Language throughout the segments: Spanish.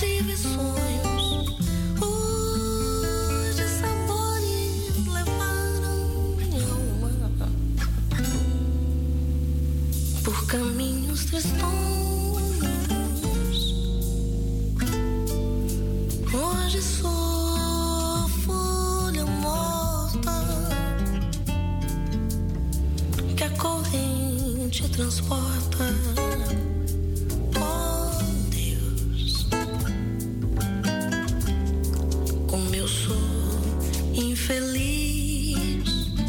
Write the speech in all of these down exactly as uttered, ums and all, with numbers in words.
tive sonhos, os de sabores levaram minha alma por caminhos tristonhos. Hoje sou folha morta que a corrente transporta. Oh Deus, como eu sou infeliz,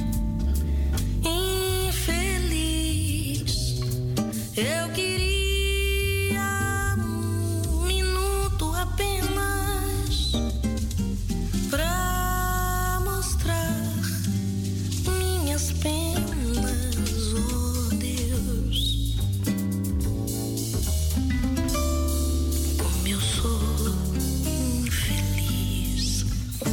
infeliz. Eu queria um minuto apenas pra mostrar minhas penas. Oh Deus, como eu sou infeliz.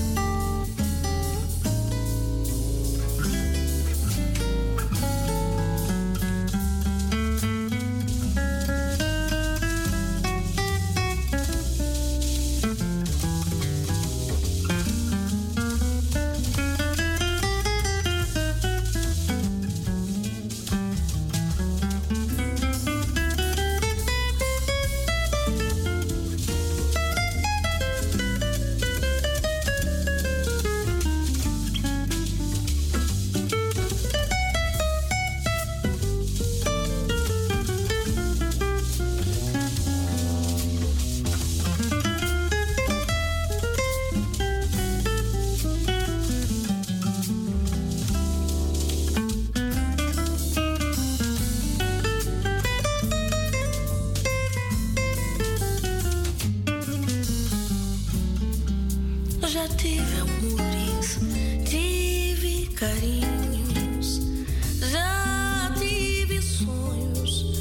Já tive amores, tive carinhos, já tive sonhos,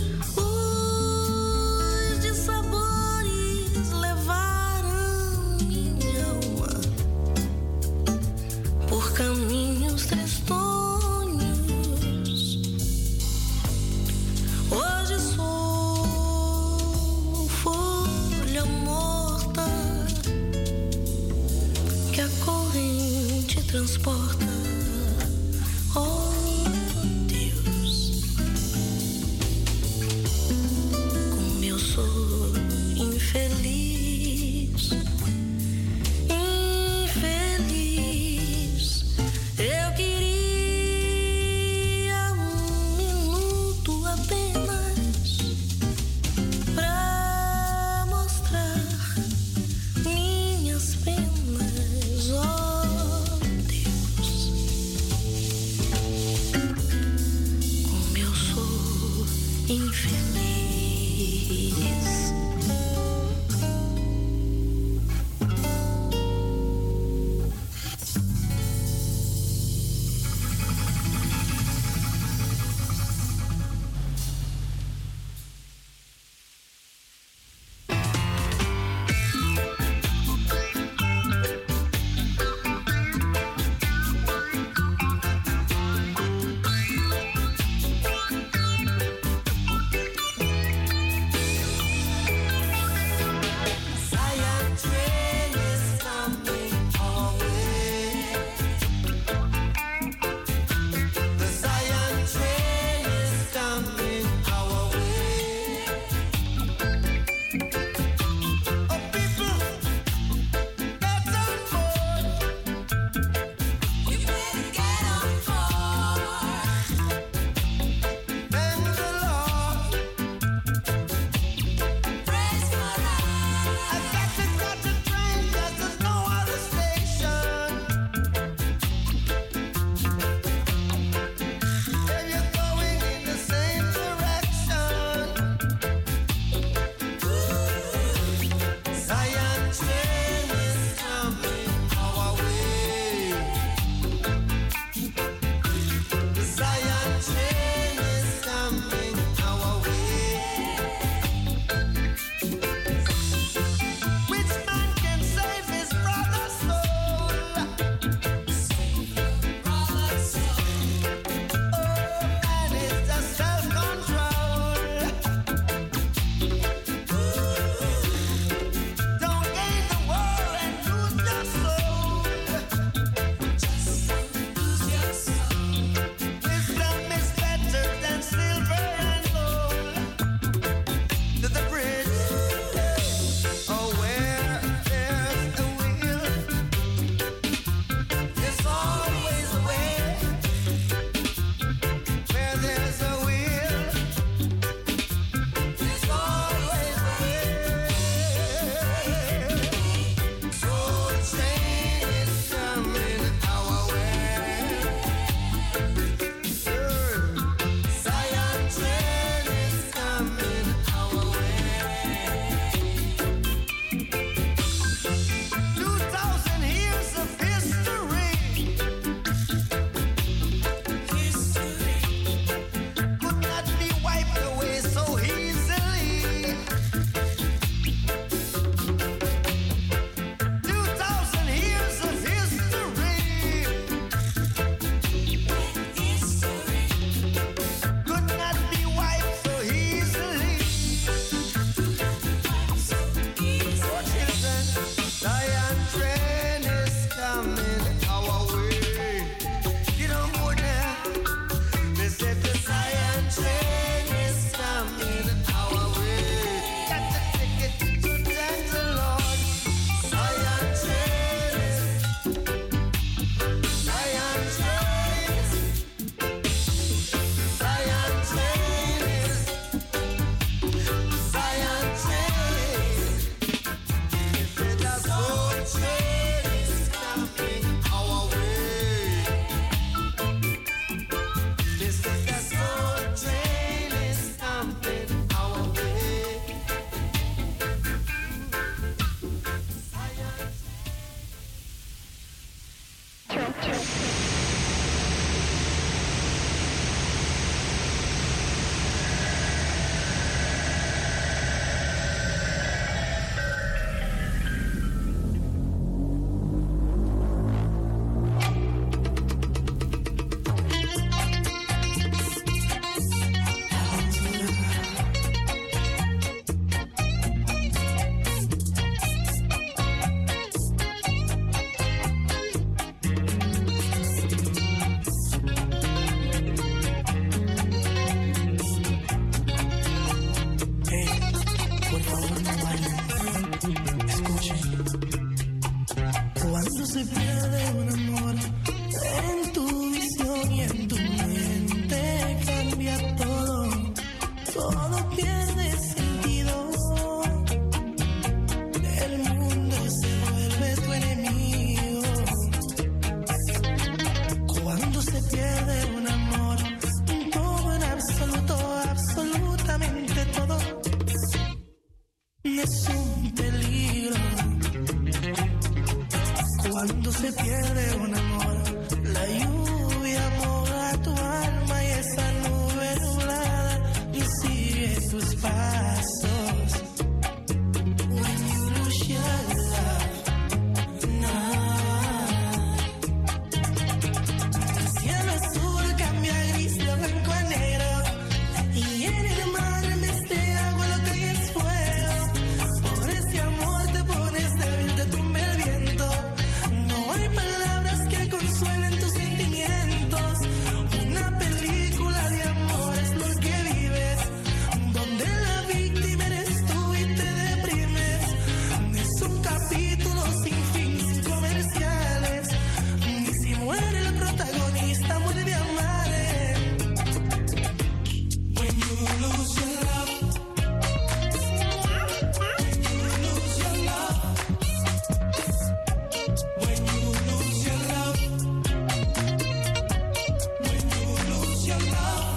os de sabores levaram minha alma por caminhos tristonhos. Hoje sou folha morta que a corrente transporta. Oh Deus, como eu sou infeliz, infeliz. Eu queria um minuto apenas pra mostrar minhas penas. Oh Deus, se pierde un amor en tu visión y en tu mente cambia todo, todo pierde sentido. El mundo se vuelve tu enemigo. Cuando se pierde un amor, todo en absoluto, absolutamente todo es un peligro. Cuando se pierde un amor, la lluvia moja tu alma y esa nube nublada y sigue tus pasos. When you lose your love, no. El cielo azul cambia a gris, de blanco a negro, y en el mar en vez de agua lo que hay es fuego. Por ese amor te pones débil, te tumba el viento. No hay palabras que consuelen tus sentimientos. Una película de amor es lo que vives, donde la víctima eres tú y te deprimes. Es un capítulo sin fin, sin comerciales. Y si muere el protagonista, muere de amar. When you lose your love, when you lose your love, when you lose your love, when you lose your love.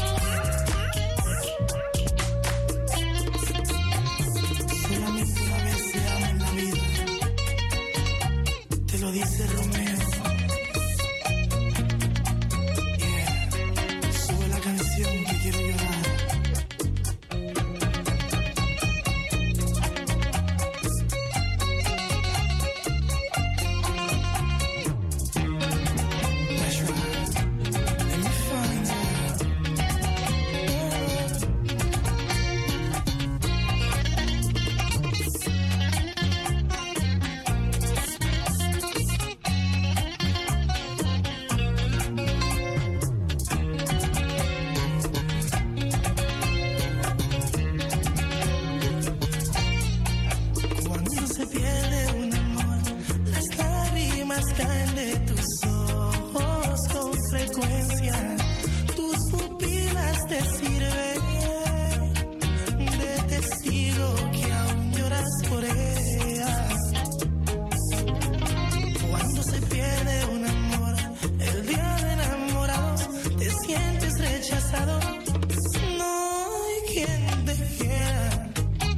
Solamente una vez se ama en la vida. Te lo dice Romeo. Yeah. Sube la canción que quiero llorar. That's right. Let me find out. Cuando se pierde un amor, las lágrimas caen de tus ojos con frecuencia. Tus pupilas te sirven de testigo que aún lloras por ella. Cuando se pierde un amor, el día de enamorados te sientes rechazado. No hay quien te quiera.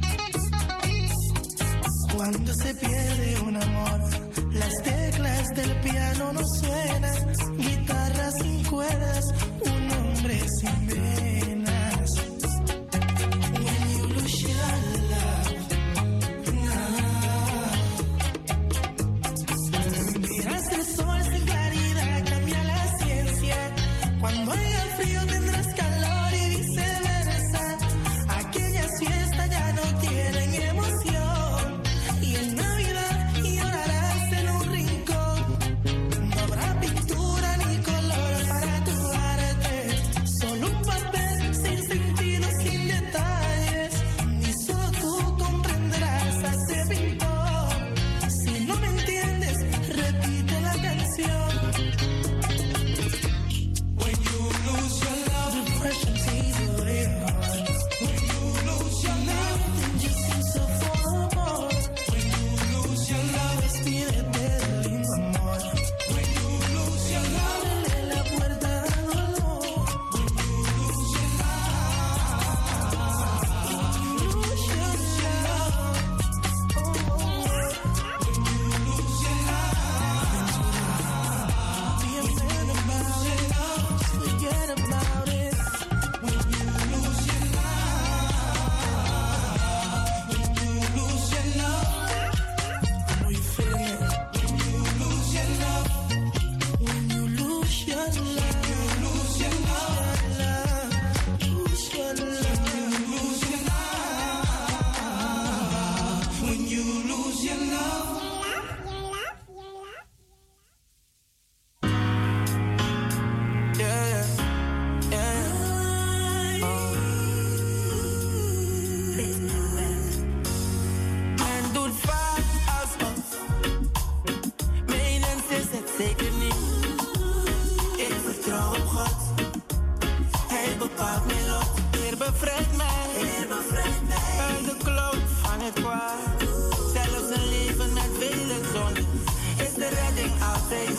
Cuando se pierde un amor, las teclas del piano no suenan, guitarra sin cuerdas, un hombre sin venas. When you lose your love, no. Miras el sol sin claridad, cambia la ciencia. Cuando haya frío tendrás calor y viceversa. Aquellas fiestas ya no tienen emoción. Y en Navidad llorarás en un rincón. No habrá pintura ni color para tu arte. Solo un papel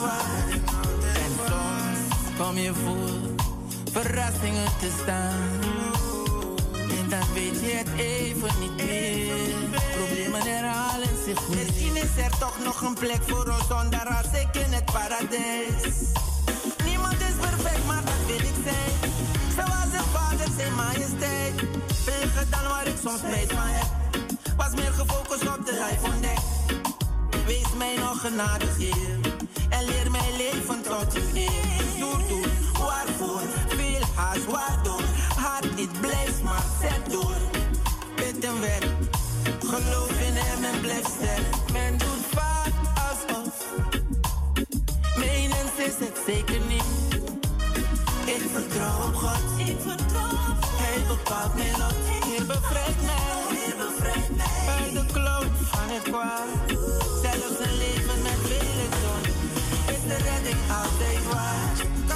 waar. En soms kom je voor verrassingen te staan. En dan weet je het even niet meer. Problemen herhalen zich niet. Misschien is er toch nog een plek voor ons zonder als ik in het paradijs. Niemand is perfect, maar dat wil ik zijn. Zoals een vader, zijn majesteit. Veel dan waar ik soms spijt van heb. Was meer gefocust op de life on deck. Wees mij nog genadig, Heer. En leer mij leven tot uw eer. Doe, doe, waarvoor? Veel haast, waardoor? Hart niet blijft, maar zet door. Bid en werk. Geloof in hem en blijf sterk. Men doet vaak alsof. Menens is het zeker niet. Ik vertrouw op God. Ik vertrouw op God. Hij bepaalt mijn lot. Heer bevrijdt mij. Heer bevrijdt mij. Uit de kloot van het kwaad. Zelfs een leven met vele zonden. Is de redding altijd waar.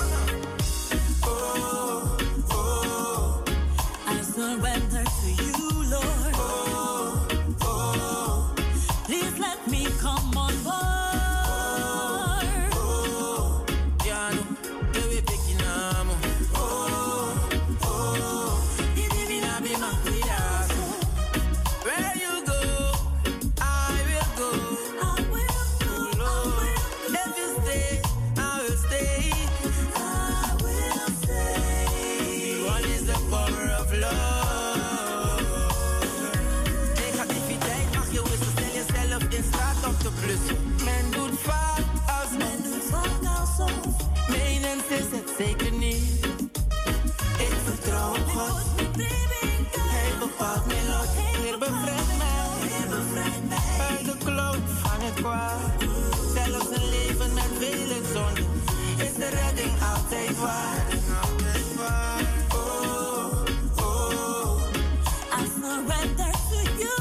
Oh, oh. I surrender to you, Lord. Oh, oh. Please let me come on board. Men doet vaak als men doet vaak alsof. Menens is het zeker niet. Ik vertrouw op God. Hij bepaalt mijn lot. Heer bevrijdt mij. Uit de kloot van het kwaad. Zelfs een leven met vele zonden. Is de redding altijd waar. Altijd waar. Oh, oh. I surrender to you.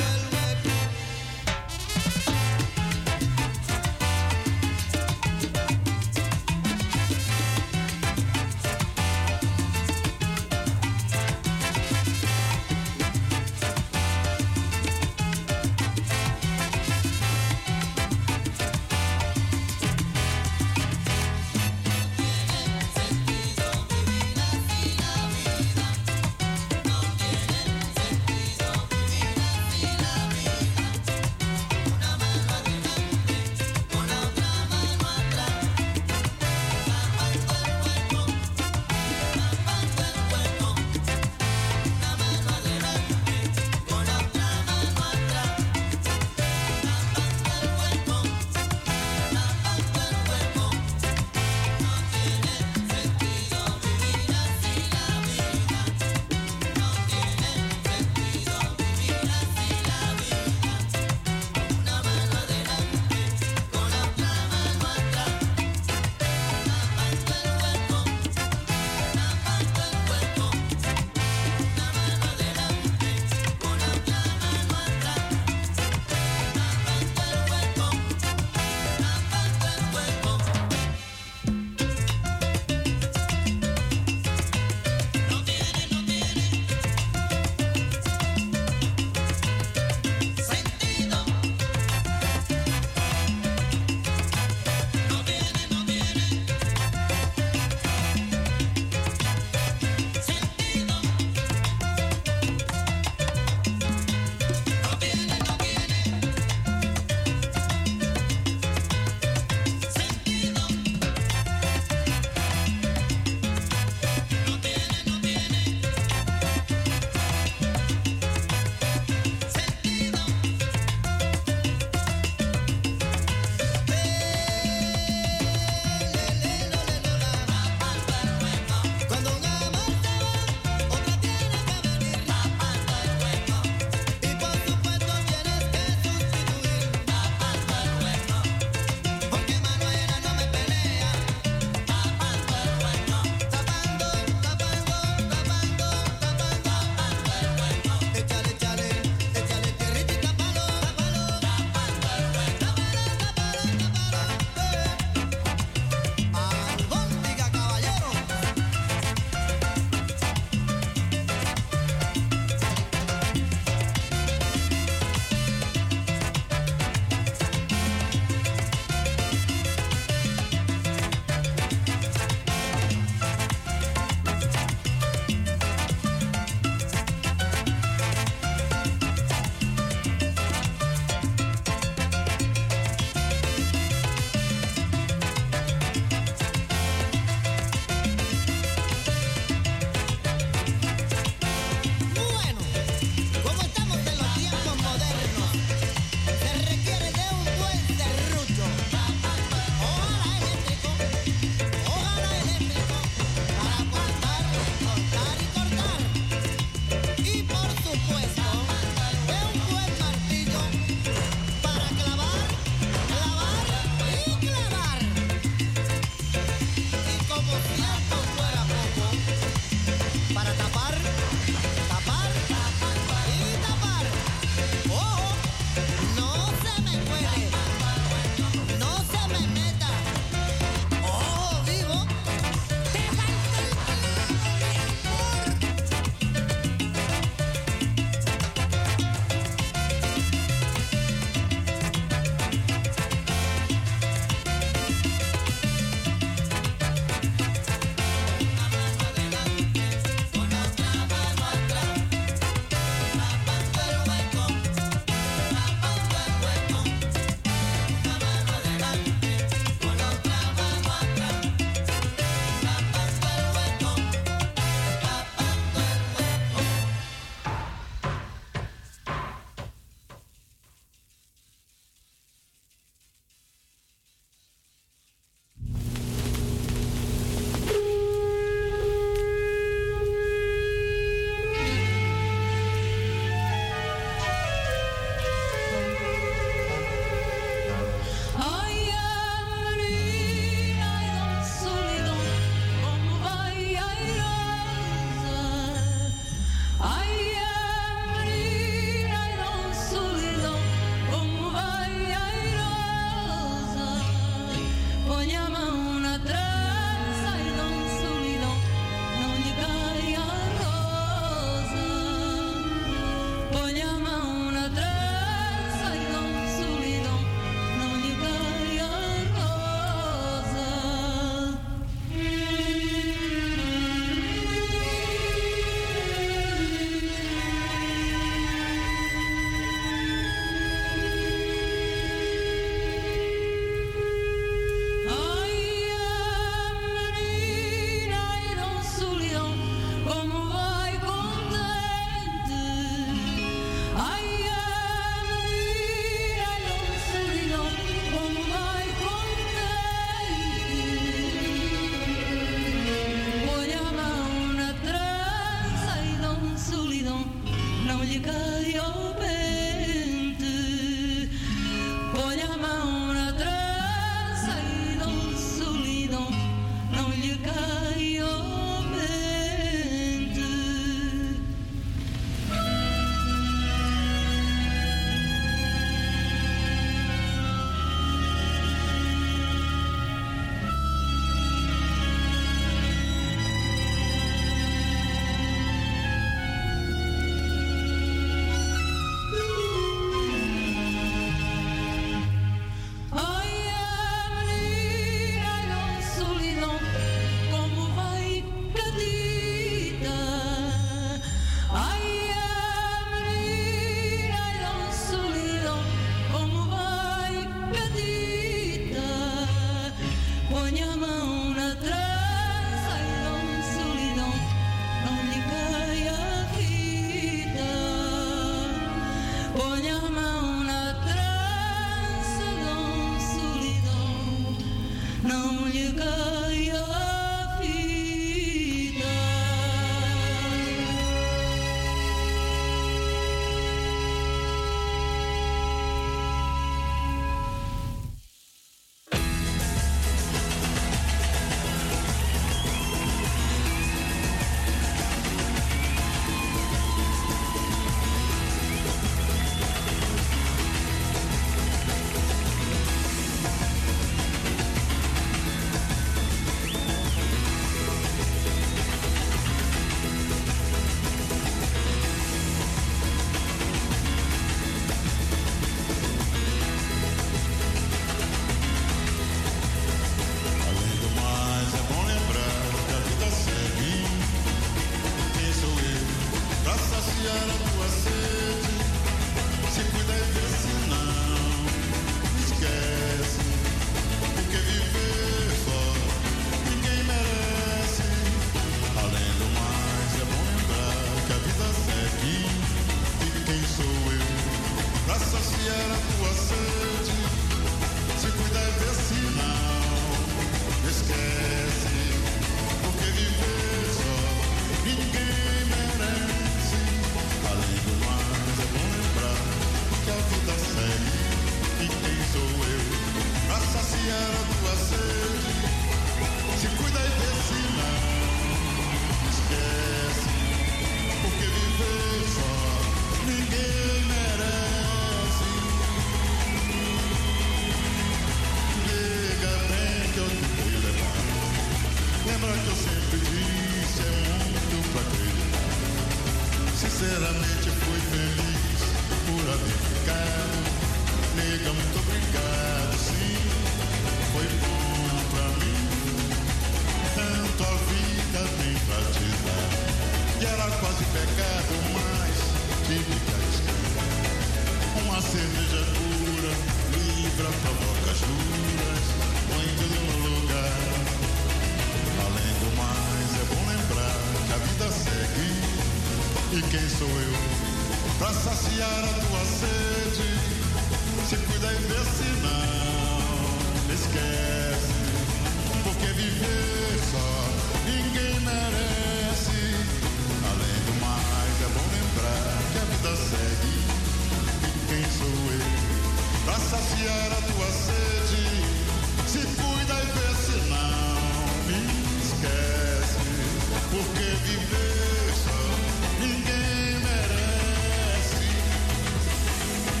Viver só, ninguém merece.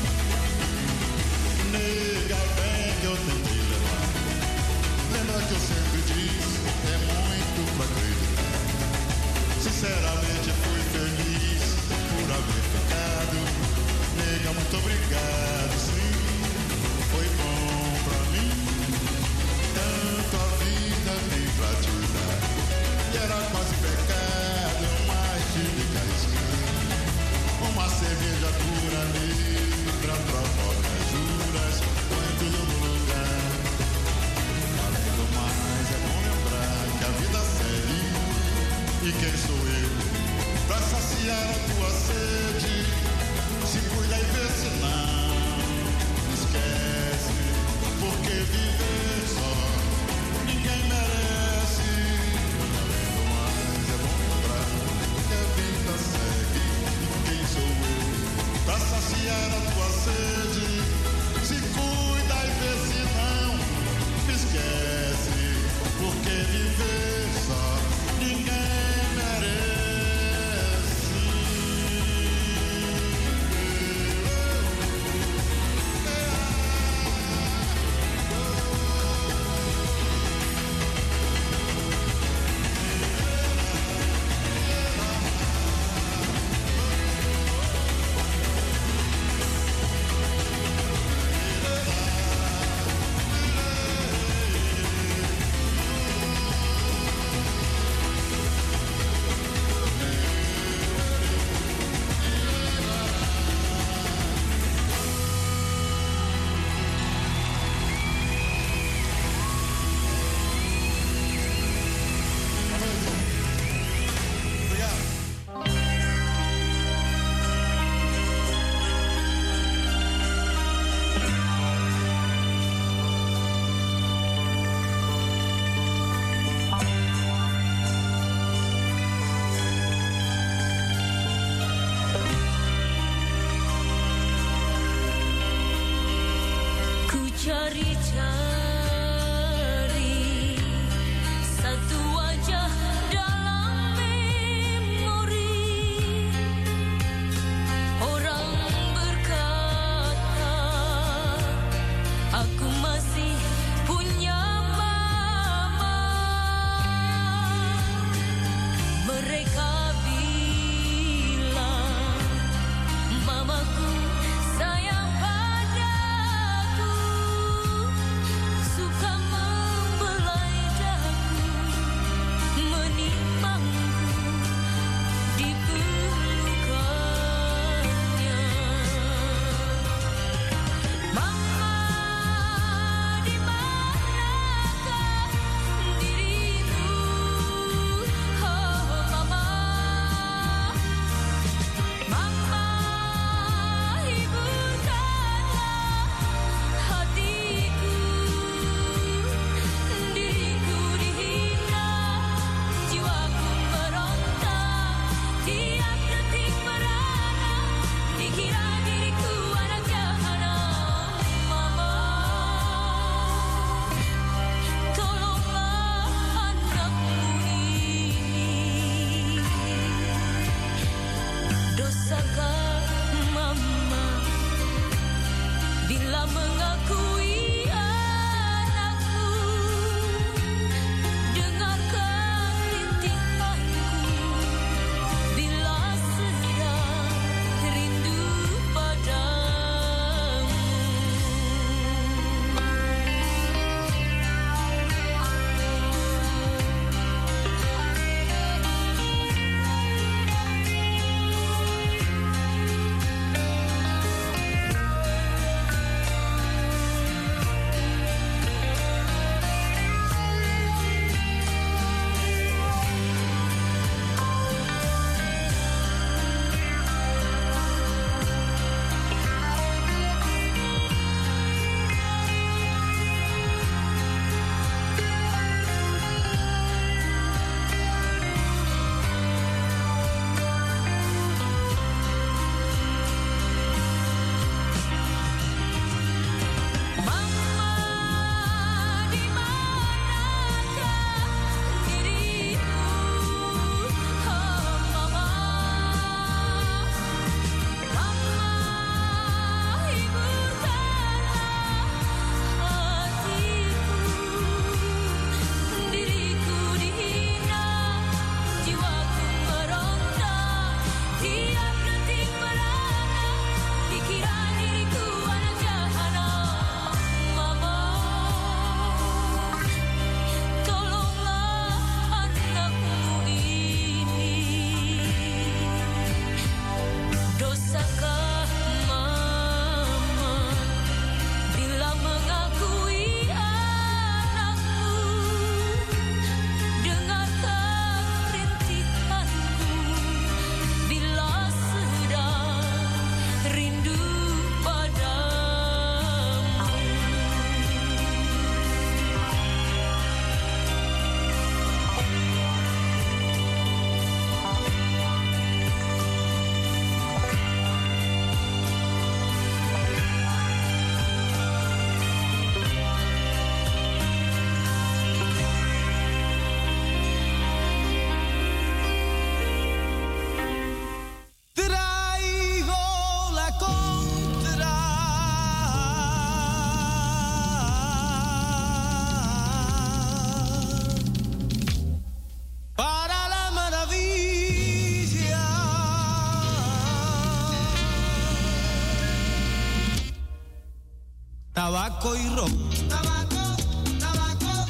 Tabaco y ron. Tabaco, tabaco,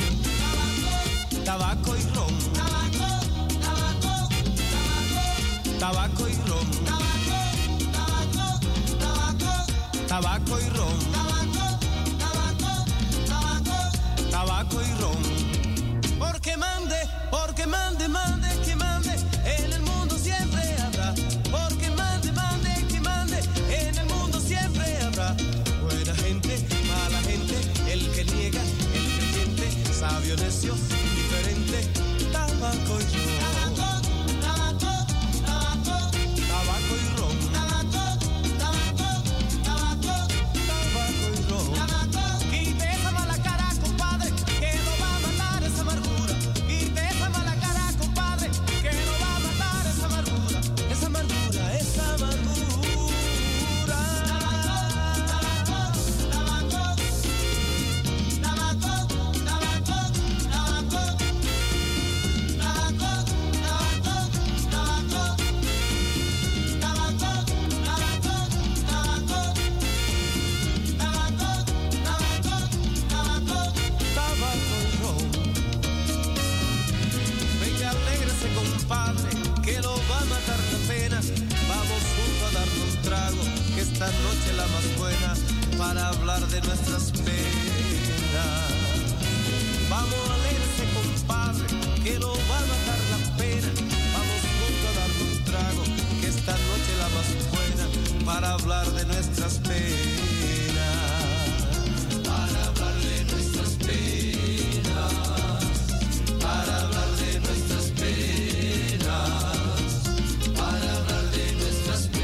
tabaco. Tabaco y ron. Tabaco, tabaco, tabaco. Tabaco y ron. Tabaco, tabaco, tabaco. Tabaco y ron. Tabaco, tabaco, tabaco. Tabaco y ron. Porque mande, porque mande, mande, que mande. En el mundo siempre habrá. Porque mande, mande, que mande. En el mundo siempre habrá. Buena gente, mala gente, el que niega, el que miente, sabio, necio, indiferente, tabaco y ron. Tabaco, tabaco, tabaco, tabaco y ron. Tabaco, tabaco, tabaco, tabaco y ron. Tabaco y más buena para hablar de nuestras penas. Vamos a leerse, compadre, que no va a matar la pena. Vamos juntos a darnos un trago, que esta noche la más buena para hablar de nuestras penas. Para hablar de nuestras penas. Para hablar de nuestras penas. Para hablar de nuestras penas.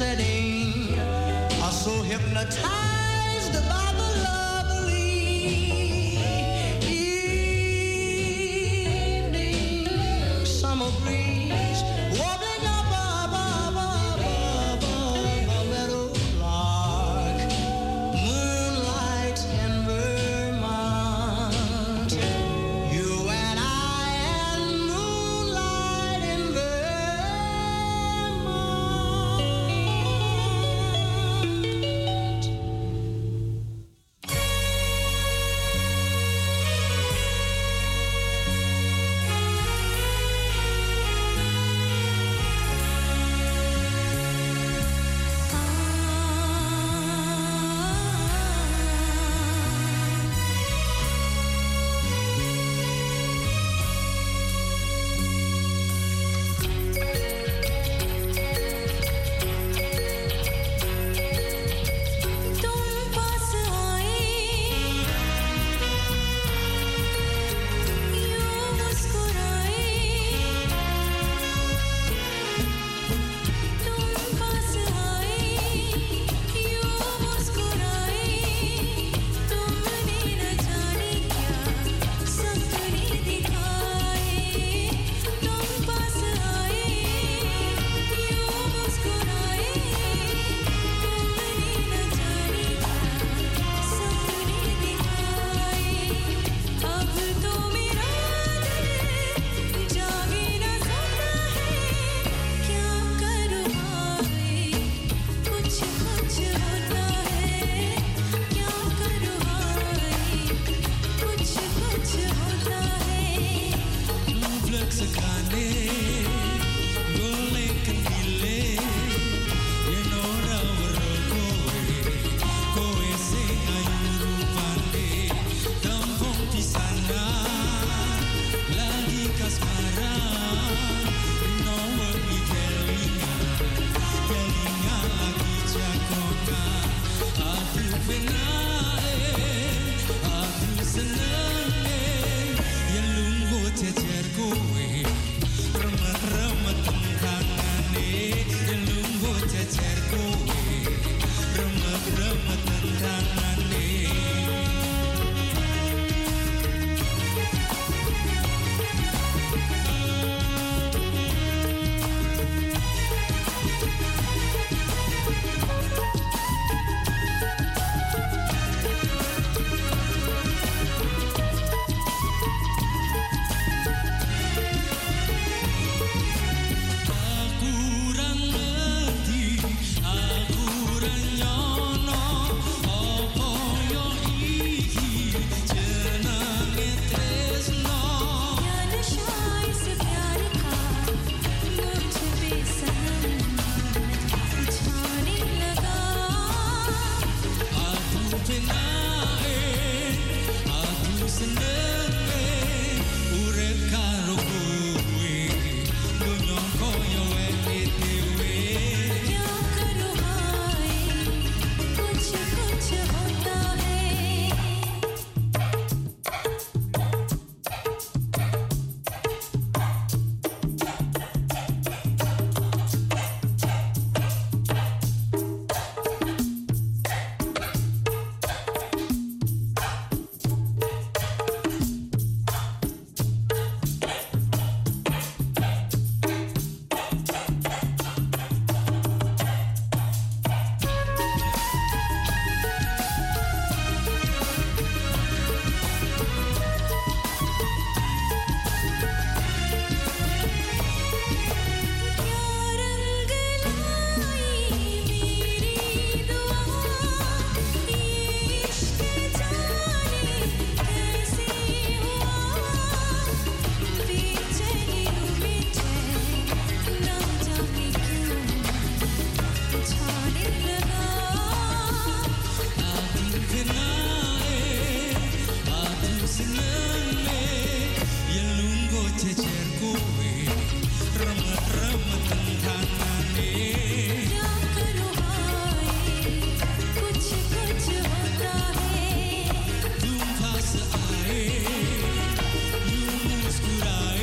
setting are so hypnotized by the lovely evening summer breeze warbling up above, above, above a meadow lark, moonlight in Vermont, you and I and moonlight in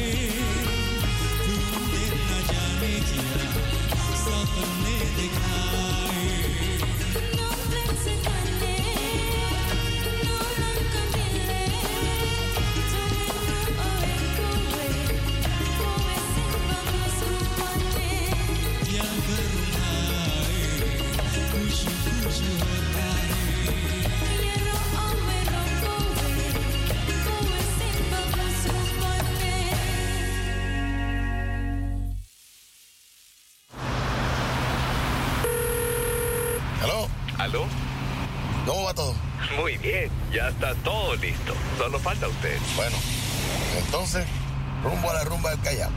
देखा ¿Aló? ¿Cómo va todo? Muy bien, ya está todo listo. Solo falta usted. Bueno, entonces, rumbo a la rumba del Callao.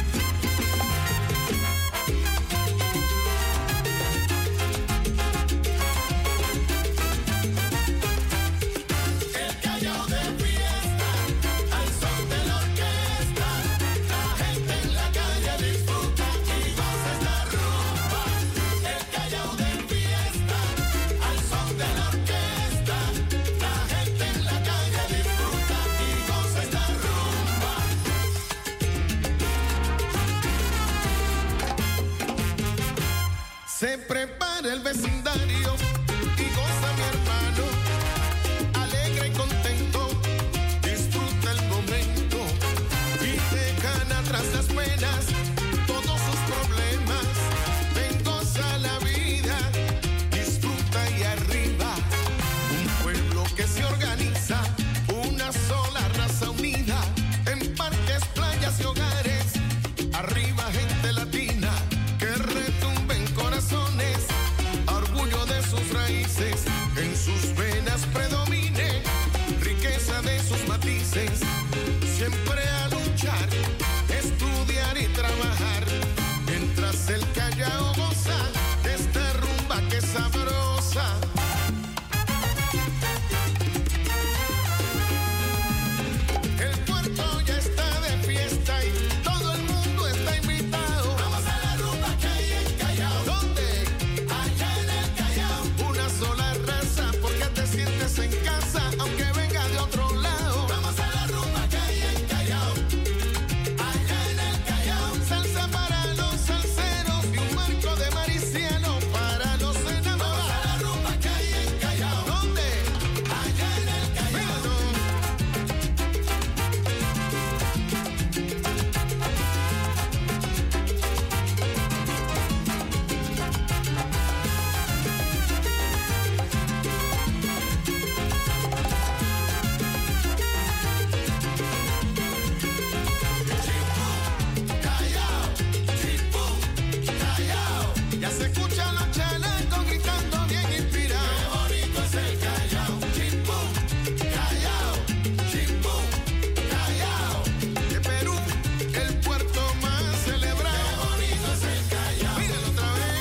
Se prepara el vecindario y goza mi hermano, alegre y contento, disfruta el momento y dejan atrás las penas, todos sus problemas, ven, goza la vida, disfruta y arriba, un pueblo que se organiza, una sola raza unida, en parques, playas y hogares, arriba gente latina, que retumben corazones, orgullo de sus raíces, en sus venas predomine, riqueza de sus matices, siempre a luchar, estudiar y trabajar, mientras el Callao goza de esta rumba que es sabrosa. El puerto ya está de fiesta y todo el mundo está invitado. Vamos a la rumba que hay en Callao. ¿Dónde? Allá en el Callao. Una sola raza porque te sientes en casa aunque venga de otro lado. Vamos a la rumba que hay en Callao. Allá en el Callao. Salsa para los salseros y un marco de mariciano para los enamorados. Vamos a la rumba que hay en Callao. ¿Dónde? Allá en el Callao. Ya se escuchan los chalecos gritando bien inspirados. Qué bonito es el Callao. Chimpum, Callao, chimpum, Callao. De Perú, el puerto más celebrado. Qué bonito es el Callao. Míralo otra vez.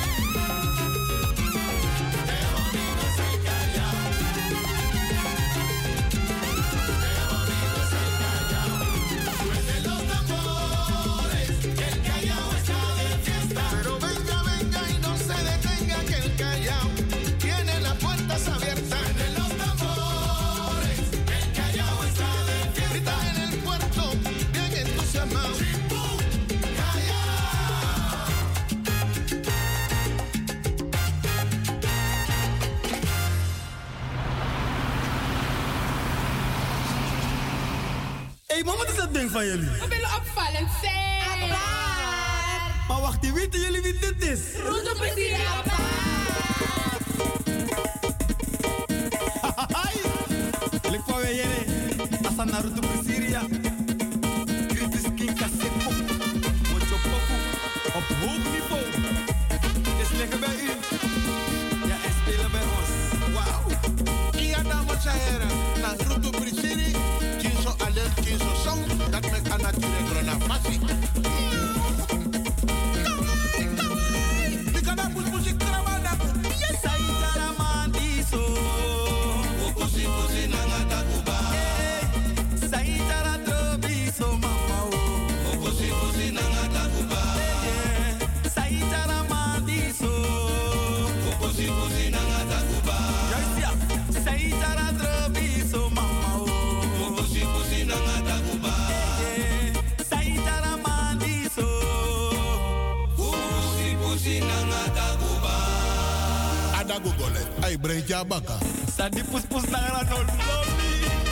Qué bonito es el Callao. Qué bonito es el Callao. Suenen los tambores, que el Callao está de fiesta. Pero venga, venga y no se detenga que el Callao tiene las puertas abiertas. Suenen los tambores, que el Callao está de fiesta. Grita en el puerto, bien entusiasmado. Chimpum, Callao. Hey, maar wat is dat ding van jullie? We willen opvallend zijn. Maar wacht, weten jullie wie dit is? Roeto plezier, Ik van weer jullie. Asa Naruto Presiria. Kritis Kinka Sepo. Mocho Poku. Op hoog niveau. Is lekker bij u. Ja, en spelen bij ons. Wauw. Ia dames en heren, Naruto Prisiri, Kinso Alert, Kinso Song, dat met een natuurlijk grona passie. Die kan dat muziek trabanen. Yes, I Mandiso. Pusi pusi nanga takuba. Saitara Trobiso, mama. Pusi pusi nanga takuba. Saitara Mandiso. Pusi pusi nanga takuba. Saitara Trobiso, mama. Pusi pusi nanga takuba. Saitara Mandiso. Pusi pusi nanga takuba. Ada Google, ay breja baka. Sadi pus pus nangara no lobby.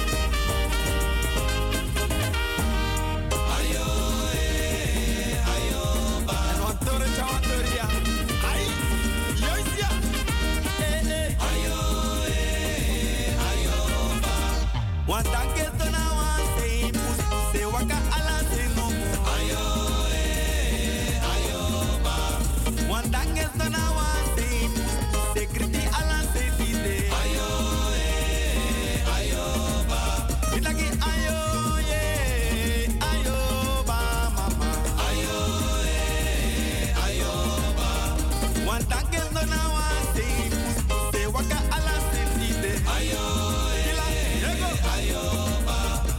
Ayo eh, ayo ba. Watore chawatoria. Ay, yoisia. Eh eh. Ayo eh, ayo ba. Watange tona wanse pus se waka ala se no. Ayo eh, ayo ba. Watange tona wanse pus se kriti ala se Want that girl no now want say, say waka ala sentite. Ayo, eh, ayo, ba.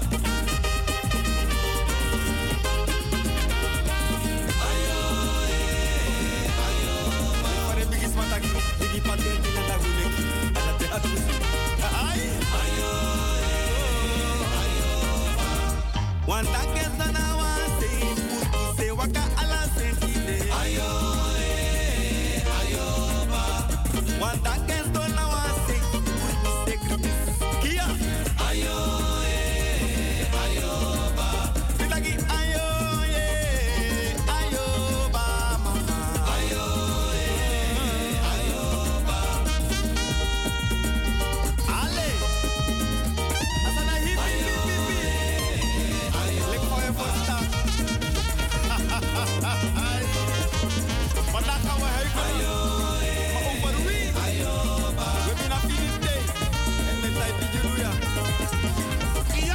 Ayo, eh, ayo, ba. Pare bigis mataki, bigi patel tina taguleki. Ala te atusi. Ay, ayo, eh, ayo, ba. Want that girl no now want say, say waka ala sentite. Ayo, eh, ayo, ba. Want that girl no now want say, say Kia. Ayo, eh, ayo, ba. Silagi, ayo, eh, ayo, ba, mama. Ayo, eh, ayo, ba. Ale. Asana hip, hip, hip, hip. Lek voor je voorsta. Vandaag gaan we huiken. Maar over wie? We zijn naar Filipte. En met tijd die jullie ja. Ja.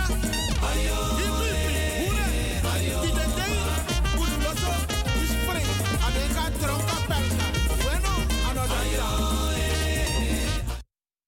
Hippie, hoera. Die de ding. Goed lossen. Die spring. Alleen gaat dronken.